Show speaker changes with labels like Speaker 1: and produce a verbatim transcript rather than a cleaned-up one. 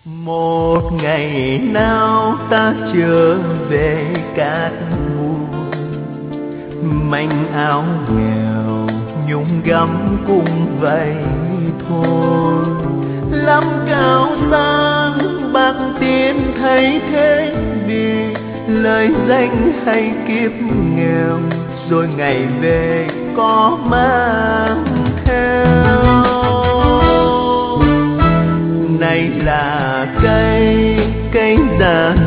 Speaker 1: Một ngày nào ta trở về cát bụi, manh áo nghèo nhung gấm cũng vậy thôi. Lắm cao sang bạc tiền thấy thế đi, lời danh hay kiếp nghèo rồi ngày về có mang theo. Này là cây cây già